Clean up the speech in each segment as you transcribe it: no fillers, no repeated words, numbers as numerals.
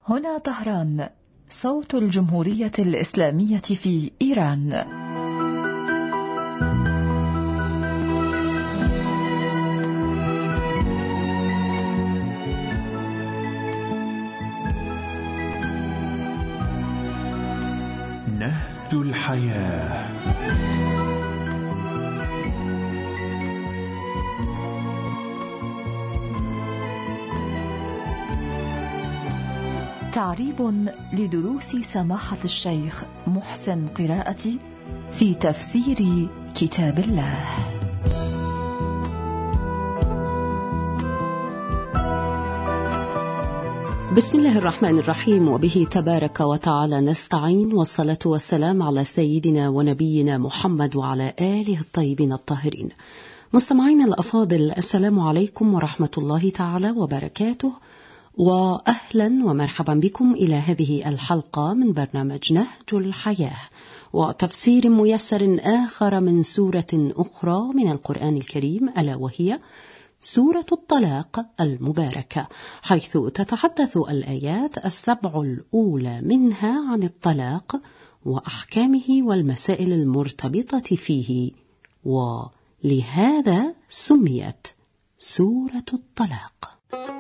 هنا طهران، صوت الجمهورية الإسلامية في إيران. نهج الحياة. تعريب لدروس سماحة الشيخ محسن قراءتي في تفسير كتاب الله. بسم الله الرحمن الرحيم، وبه تبارك وتعالى نستعين، والصلاة والسلام على سيدنا ونبينا محمد وعلى آله الطيبين الطاهرين. مستمعين الأفاضل، السلام عليكم ورحمة الله تعالى وبركاته، وأهلا ومرحبا بكم إلى هذه الحلقة من برنامج نهج الحياة، وتفسير ميسر آخر من سورة أخرى من القرآن الكريم، ألا وهي سورة الطلاق المباركة، حيث تتحدث الآيات السبع الأولى منها عن الطلاق وأحكامه والمسائل المرتبطة فيه، ولهذا سميت سورة الطلاق.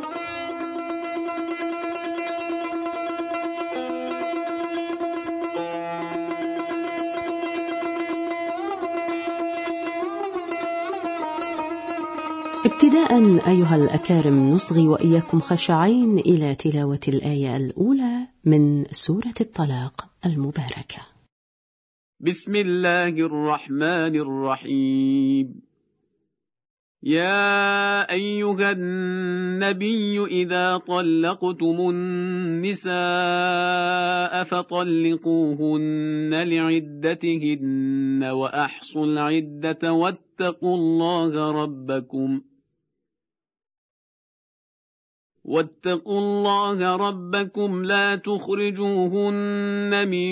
ابتداء أيها الأكارم، نصغي وإياكم خشعين إلى تلاوة الآية الأولى من سورة الطلاق المباركة. بسم الله الرحمن الرحيم. يا أيها النبي إذا طلقتم النساء فطلقوهن لعدتهن وأحصوا العدة واتقوا الله ربكم لا تخرجوهن من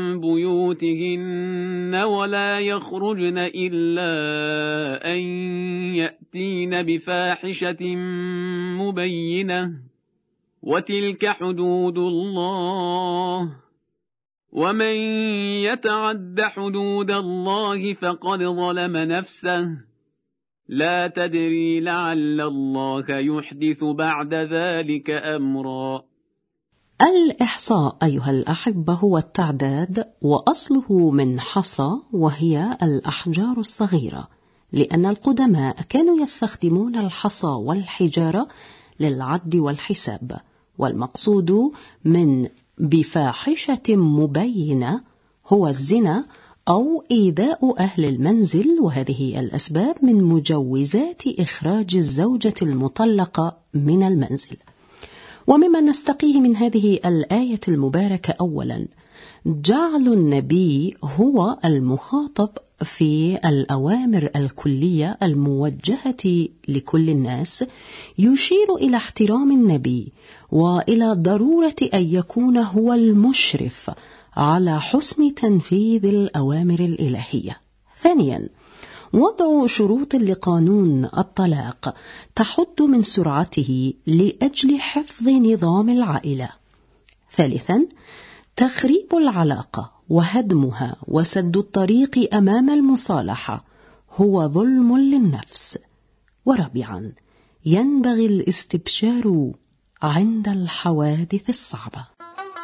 بيوتهن ولا يخرجن إلا أن يأتين بفاحشة مبينة، وتلك حدود الله، ومن يتعد حدود الله فقد ظلم نفسه، لا تدري لعل الله يحدث بعد ذلك أمرا. الإحصاء أيها الأحبة هو التعداد، وأصله من حصى، وهي الأحجار الصغيرة، لأن القدماء كانوا يستخدمون الحصى والحجارة للعد والحساب، والمقصود من بفاحشة مبينة هو الزنا أو إيذاء أهل المنزل، وهذه الأسباب من مجوزات إخراج الزوجة المطلقة من المنزل. ومما نستقيه من هذه الآية المباركة، أولا جعل النبي هو المخاطب في الأوامر الكلية الموجهة لكل الناس، يشير إلى احترام النبي وإلى ضرورة أن يكون هو المشرف على حسن تنفيذ الأوامر الإلهية. ثانيا وضع شروط لقانون الطلاق تحد من سرعته لأجل حفظ نظام العائلة. ثالثا تخريب العلاقة وهدمها وسد الطريق أمام المصالحة هو ظلم للنفس. ورابعا ينبغي الاستبشار عند الحوادث الصعبة.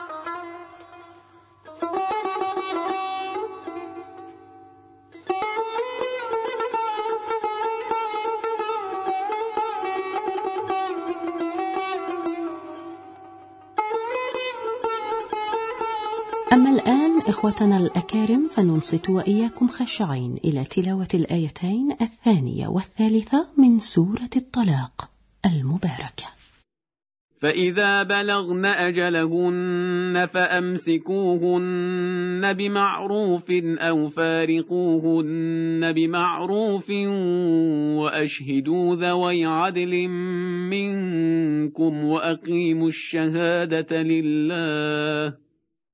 أما الآن إخوتنا الأكارم، فننصت وإياكم خشعين إلى تلاوة الآيتين الثانية والثالثة من سورة الطلاق المباركة. فإذا بلغن أجلهن فأمسكوهن بمعروف أو فارقوهن بمعروف وأشهدوا ذوي عدل منكم وأقيموا الشهادة لله،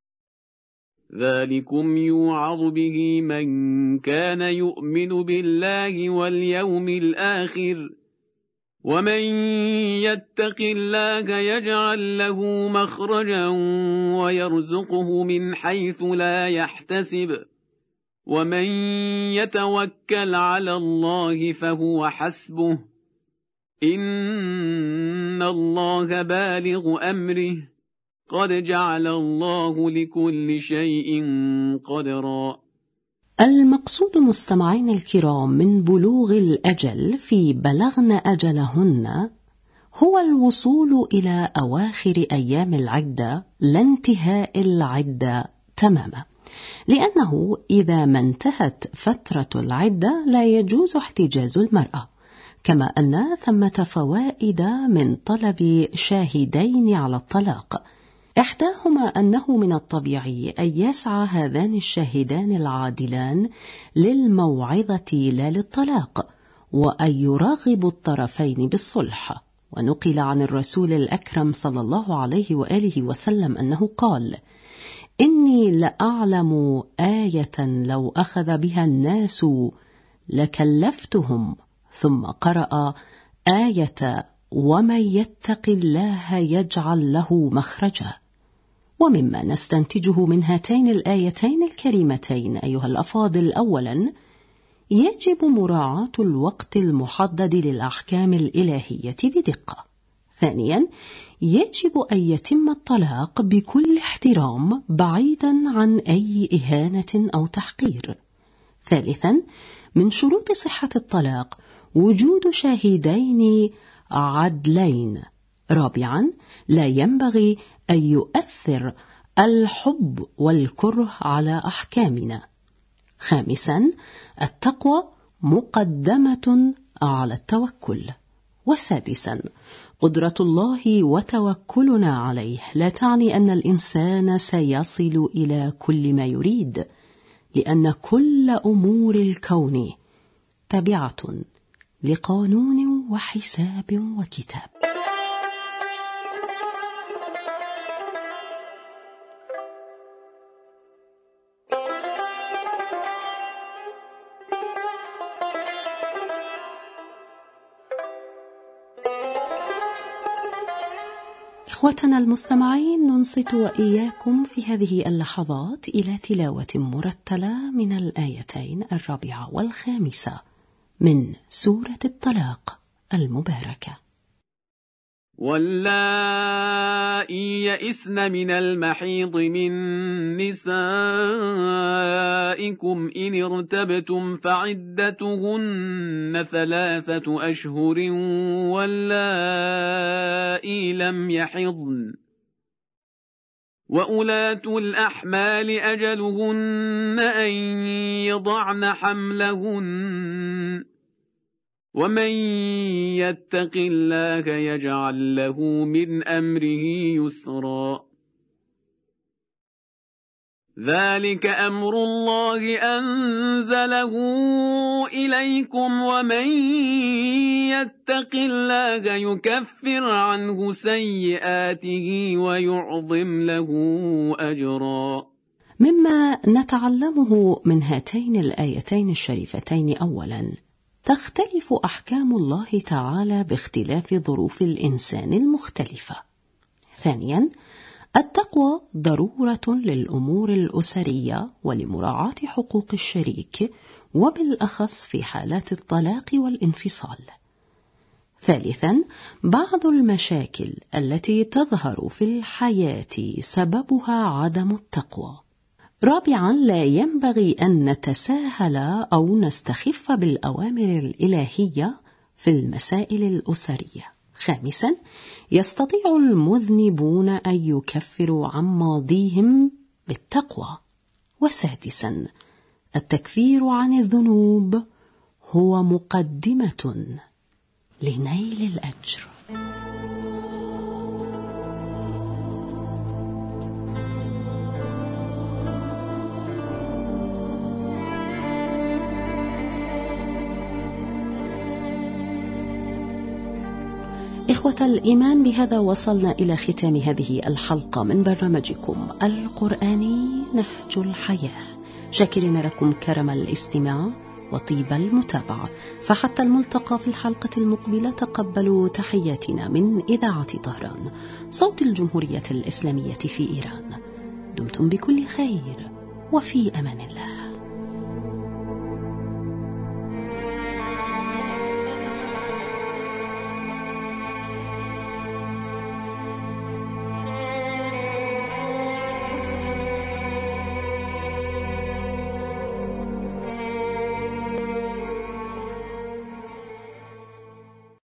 ذلكم يوعظ به من كان يؤمن بالله واليوم الآخر، ومن يتق الله يجعل له مخرجا ويرزقه من حيث لا يحتسب ومن يتوكل على الله فهو حسبه إن الله بالغ أمره قد جعل الله لكل شيء قدرا. المقصود مستمعين الكرام من بلوغ الأجل في بلغن أجلهن هو الوصول إلى أواخر أيام العدة لا انتهاء العدة تماما، لأنه إذا ما انتهت فترة العدة لا يجوز احتجاز المرأة، كما أن ثمة فوائد من طلب شاهدين على الطلاق. إحداهما أنه من الطبيعي أن يسعى هذان الشاهدان العادلان للموعظة لا للطلاق، وأن يراغب الطرفين بالصلح. ونقل عن الرسول الأكرم صلى الله عليه وآله وسلم أنه قال: إني لأعلم آية لو أخذ بها الناس لكلفتهم، ثم قرأ آية ومن يتق الله يجعل له مخرجا. ومما نستنتجه من هاتين الآيتين الكريمتين أيها الأفاضل: أولا، يجب مراعاة الوقت المحدد للأحكام الإلهية بدقة. ثانيا، يجب أن يتم الطلاق بكل احترام بعيدا عن أي إهانة أو تحقير. ثالثا، من شروط صحة الطلاق وجود شاهدين عدلين. رابعا، لا ينبغي أن يؤثر الحب والكره على أحكامنا. خامسا، التقوى مقدمة على التوكل. وسادسا، قدرة الله وتوكلنا عليه لا تعني أن الإنسان سيصل إلى كل ما يريد، لأن كل أمور الكون تابعة لقانون وحساب وكتاب. إخوتنا المستمعين، ننصت وإياكم في هذه اللحظات إلى تلاوة مرتلة من الآيتين 4 و5 من سورة الطلاق المباركة. واللائي يئسن من المحيض من نسائكم إن ارتبتم فعدتهن 3 أشهر واللائي لم يحضن وأولاة الأحمال أجلهن أن يضعن حملهن ومن يتق الله يجعل له من أمره يسرا. ذلك أمر الله أنزله إليكم ومن يتق الله يكفر عنه سيئاته ويعظم له أجرا. مما نتعلمه من هاتين الآيتين الشريفتين: أولا، تختلف أحكام الله تعالى باختلاف ظروف الإنسان المختلفة. ثانيا، التقوى ضرورة للأمور الأسرية ولمراعاة حقوق الشريك، وبالأخص في حالات الطلاق والانفصال. ثالثا، بعض المشاكل التي تظهر في الحياة سببها عدم التقوى. رابعا، لا ينبغي أن نتساهل أو نستخف بالأوامر الإلهية في المسائل الأسرية. خامسا، يستطيع المذنبون أن يكفروا عن ماضيهم بالتقوى. وسادسا، التكفير عن الذنوب هو مقدمة لنيل الأجر. إخوة الإيمان، بهذا وصلنا إلى ختام هذه الحلقة من برنامجكم القرآني نهج الحياة، شاكرين لكم كرم الاستماع وطيب المتابعة. فحتى الملتقى في الحلقة المقبلة، تقبلوا تحياتنا من إذاعة طهران، صوت الجمهورية الإسلامية في إيران. دمتم بكل خير وفي أمان الله.